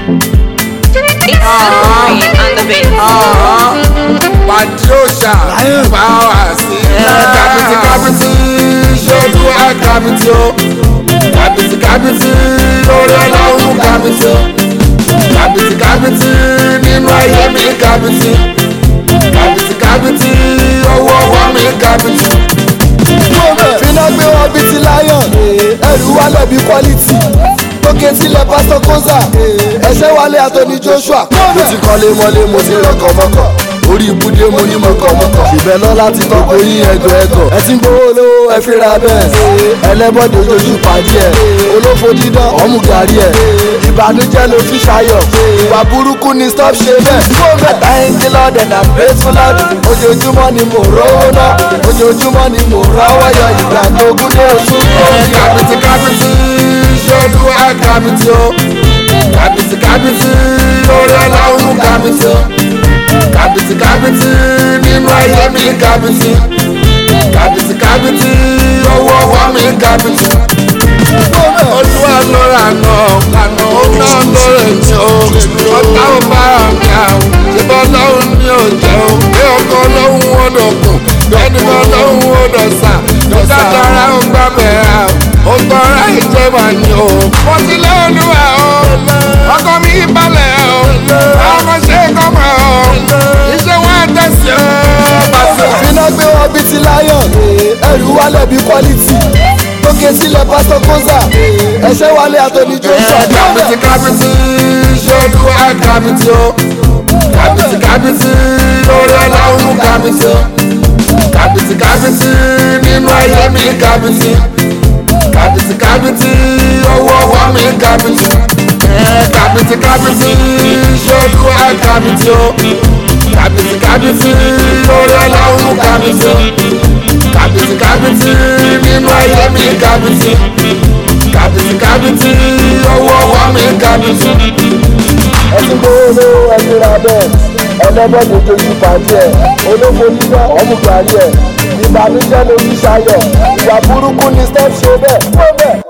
It's Silvery on the beat. Patriosha, power, Capiti, show you a Capiti, Capiti, Lord, Capiti, Capiti, nínú ayé mi Capiti, Capiti, ọwọ́ mi Capiti. Fina gbé wọn bíi ti lion, ẹrù wálẹ̀ bíi quality. Tókè tilẹ̀ pásítọ̀ Kóza, ẹ̀ṣẹ̀ wálé Anthony Joshua. Mo ti kọ́lé mọ́lé, mo ti rọ̀kọ̀ mọ́kọ̀. Orí ibùdó mo ní mọ̀kọ̀mọ̀kọ̀. Ìbẹ̀ lọ láti tọ́ orí ẹ̀gọ̀. Ẹ ti ń gbowó lówó ẹ fi ra bẹ́ẹ̀. Ẹlẹ́bọ̀dé ojú pàdé ẹ̀. Olófo dídán ọmú gàrí ẹ̀. Ìbànújẹ́ ló fi ṣayọ̀. Ìwà burúkú ni stop ṣe bẹ́ẹ̀. Thank the Lord and I'm grateful Lord. Ojoojúmọ́ ni mo rówó náà. Ojoojúmọ́ ni mo rọ́wọ́ yọ ìgbà tó gún dé oṣù. Capiti, ṣojú ẹ Capiti o. Capiti, lórí ọlọ́run Capiti o. Capiti, nínú ayé mi Capiti, ọwọ́ mi Capiti. Olúwa ló lànà ó náà lórí mi o. Ọ̀tá ò bá mi àwọn ṣébọ́ lọ́hùn ní òjò o. Bí ọkọ lọ́hùn ó dọ̀kùn, bẹ́ẹ̀ni kan lọ́hùn ó dọ̀sà. Lọ́sà tọ́ra ó gbà bẹ̀rẹ̀ o. Ó tọ́ra ìjọba ni o. Mo ti lé olúwa o. Ọkọ mi balẹ̀ o. Ọmọ ṣe kọ́mọ o. Iṣẹ́ wọn tẹ̀sí o. Fina gbé wọn bíi ti lion, ẹrù wálẹ̀ bíi quality. Tókè tilẹ̀ pásítọ̀ Kóza, ẹ̀ṣẹ̀ wálé Anthony Joshua. Capiti, ṣojú ẹ Capiti o. Capiti, lórí ọlọ́run Capiti o. Capiti, nínú ayé mi Capiti, ọwọ́ mi Capiti. Capiti, ṣojú ẹ Capiti o. Capiti, lórí ọlọ́run Capiti o. Capiti, nínú ayé mi Capiti, ọwọ́ mi Capiti. Ẹ ti gbowó lówó ẹ fi ra bẹ́ẹ̀. Ẹlẹ́bọ̀dé ojú pàdé ẹ̀. Olófo dídán ọmú gàrí ẹ̀. Ìbànújẹ́ ló fi ṣayọ̀. Ìwà burúkú ni stop ṣe bẹ́ẹ̀.